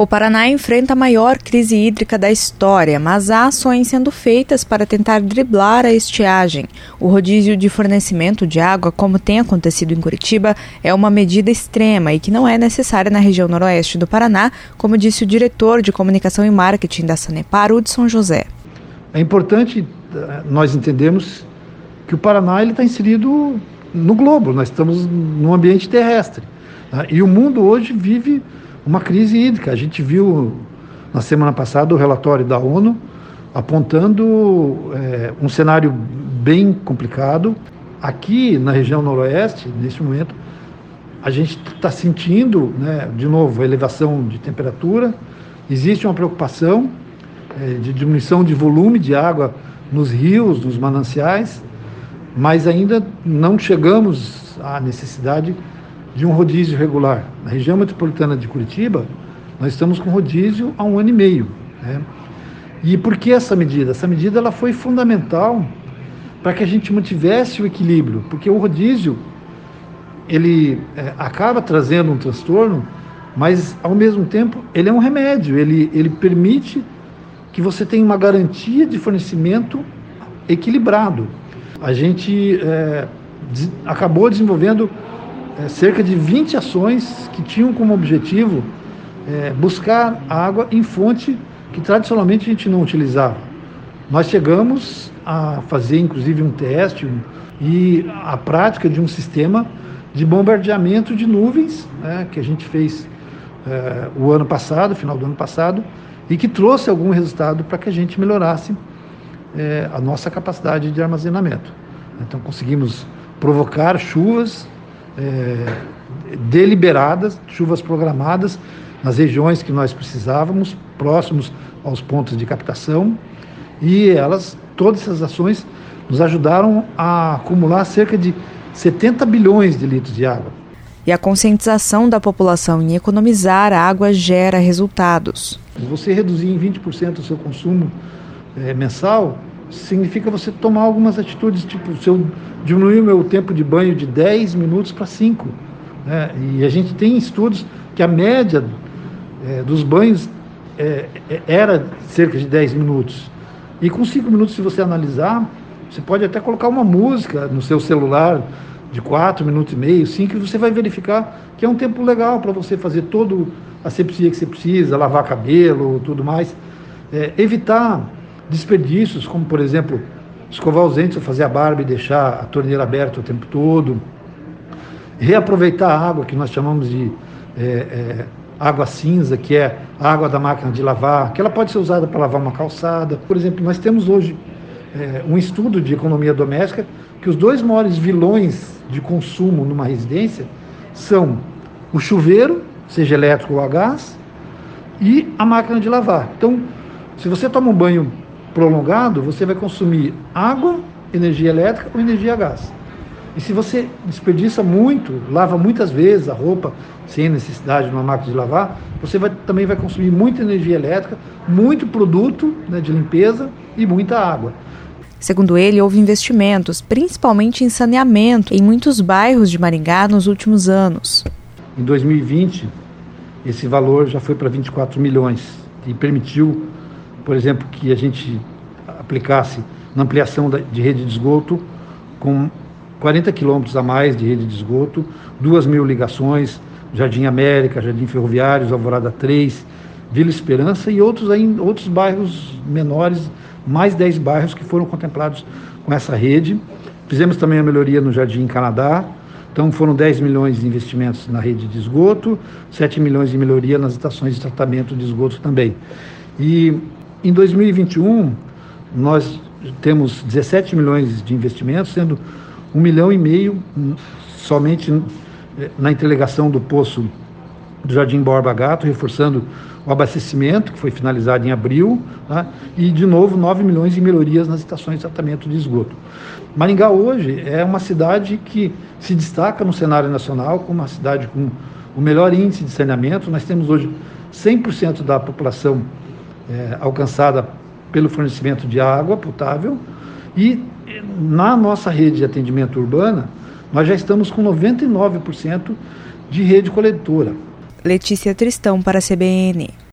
O Paraná enfrenta a maior crise hídrica da história, mas há ações sendo feitas para tentar driblar a estiagem. O rodízio de fornecimento de água, como tem acontecido em Curitiba, é uma medida extrema e que não é necessária na região noroeste do Paraná, como disse o diretor de comunicação e marketing da Sanepar, Hudson José. É importante nós entendermos que o Paraná está inserido no globo, nós estamos num ambiente terrestre. Tá? E o mundo hoje vive uma crise hídrica. A gente viu na semana passada o relatório da ONU apontando um cenário bem complicado. Aqui na região noroeste, nesse momento, a gente está sentindo, de novo, a elevação de temperatura. Existe uma preocupação de diminuição de volume de água nos rios, nos mananciais, mas ainda não chegamos à necessidade de um rodízio regular. Na região metropolitana de Curitiba, nós estamos com rodízio há 1 ano e meio. E por que essa medida? Essa medida ela foi fundamental para que a gente mantivesse o equilíbrio, porque o rodízio ele acaba trazendo um transtorno, mas ao mesmo tempo ele é um remédio, ele permite que você tenha uma garantia de fornecimento equilibrado. A gente acabou desenvolvendo cerca de 20 ações que tinham como objetivo buscar água em fonte que tradicionalmente a gente não utilizava. Nós chegamos a fazer inclusive um teste e a prática de um sistema de bombardeamento de nuvens, que a gente fez o ano passado, final do ano passado, e que trouxe algum resultado para que a gente melhorasse a nossa capacidade de armazenamento. Então conseguimos provocar chuvas deliberadas, chuvas programadas nas regiões que nós precisávamos, próximos aos pontos de captação, e todas essas ações nos ajudaram a acumular cerca de 70 bilhões de litros de água. E a conscientização da população em economizar água gera resultados. Se você reduzir em 20% o seu consumo mensal, significa você tomar algumas atitudes, tipo, se eu diminuir o meu tempo de banho de 10 minutos para 5. E a gente tem estudos que a média dos banhos era cerca de 10 minutos. E com 5 minutos, se você analisar, você pode até colocar uma música no seu celular de 4 minutos e meio, 5, e você vai verificar que é um tempo legal para você fazer toda a asepsia que você precisa, lavar cabelo, tudo mais. Evitar desperdícios, como, por exemplo, escovar os dentes ou fazer a barba e deixar a torneira aberta o tempo todo. Reaproveitar a água, que nós chamamos de água cinza, que é a água da máquina de lavar, que ela pode ser usada para lavar uma calçada. Por exemplo, nós temos hoje um estudo de economia doméstica que os 2 maiores vilões de consumo numa residência são o chuveiro, seja elétrico ou a gás, e a máquina de lavar. Então, se você toma um banho prolongado, você vai consumir água, energia elétrica ou energia a gás. E se você desperdiça muito, lava muitas vezes a roupa sem necessidade de uma máquina de lavar, você também vai consumir muita energia elétrica, muito produto de limpeza e muita água. Segundo ele, houve investimentos, principalmente em saneamento, em muitos bairros de Maringá nos últimos anos. Em 2020, esse valor já foi para 24 milhões e permitiu, por exemplo, que a gente aplicasse na ampliação de rede de esgoto com 40 quilômetros a mais de rede de esgoto, 2.000 ligações, Jardim América, Jardim Ferroviários, Alvorada 3, Vila Esperança e outros bairros menores, mais 10 bairros que foram contemplados com essa rede. Fizemos também a melhoria no Jardim Canadá, então foram 10 milhões de investimentos na rede de esgoto, 7 milhões de melhoria nas estações de tratamento de esgoto também. E em 2021, nós temos 17 milhões de investimentos, sendo 1,5 milhão somente na interligação do poço do Jardim Borba Gato, reforçando o abastecimento, que foi finalizado em abril, e, de novo, 9 milhões em melhorias nas estações de tratamento de esgoto. Maringá, hoje, é uma cidade que se destaca no cenário nacional como uma cidade com o melhor índice de saneamento. Nós temos hoje 100% da população alcançada pelo fornecimento de água potável e, na nossa rede de atendimento urbana, nós já estamos com 99% de rede coletora. Letícia Tristão para a CBN.